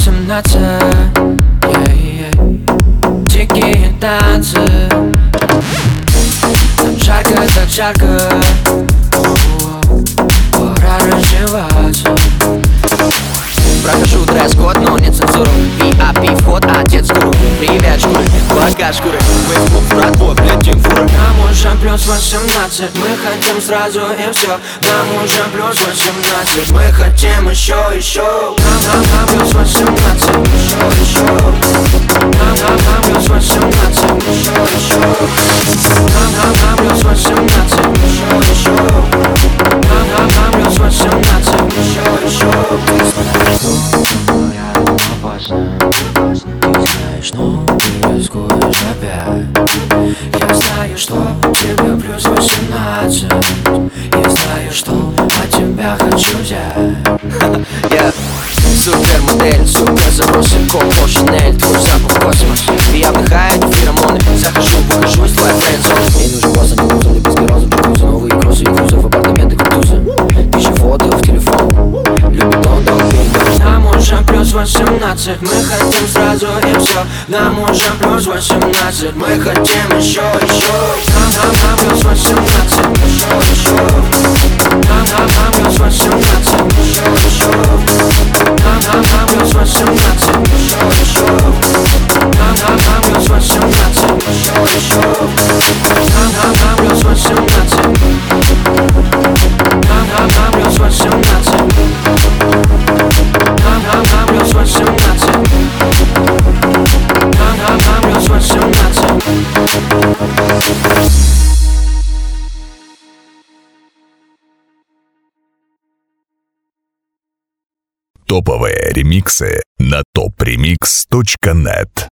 18, дикие танцы. Нам жарко, так жарко, пора раздеваться. Прохожу дресс-код, но не цензуру. VIP вход, отец гуру. Привет, шкуры, багаж шкуры. Мы в клуб, братво, летим фуры. Нам уже плюс 18, мы хотим сразу и все. Нам уже плюс 18, мы хотим еще. Нам плюс 18, еще. Нам плюс 18, еще. Нам плюс 18, еще. Нам плюс 18, еще. Ты знаешь, но ты рискуешь опять. Я знаю, что тебе плюс 18. Я знаю, что от тебя хочу взять. Супермодель, супер забросы, Коко Шинель, твой запах космос. И я вдыхаю эти феромоны. Захожу, покажусь, твоя френдзона. Мне нужен босс, а не муза, или без героза, джакузи. Новые кроссы и крузов, апартаменты, кактузы. Тысяча фото в телефон, любит он, дом, передом. Нам уже плюс 18, мы хотим сразу и все. Нам уже плюс 18, мы хотим еще. Нам плюс 18, еще. Нам плюс 18, еще. Нам плюс 18, еще. Нам плюс 18, еще. Нам плюс 18. Нам плюс 18. Нам плюс 18. Нам плюс 18. Топовые ремиксы на topremix.net.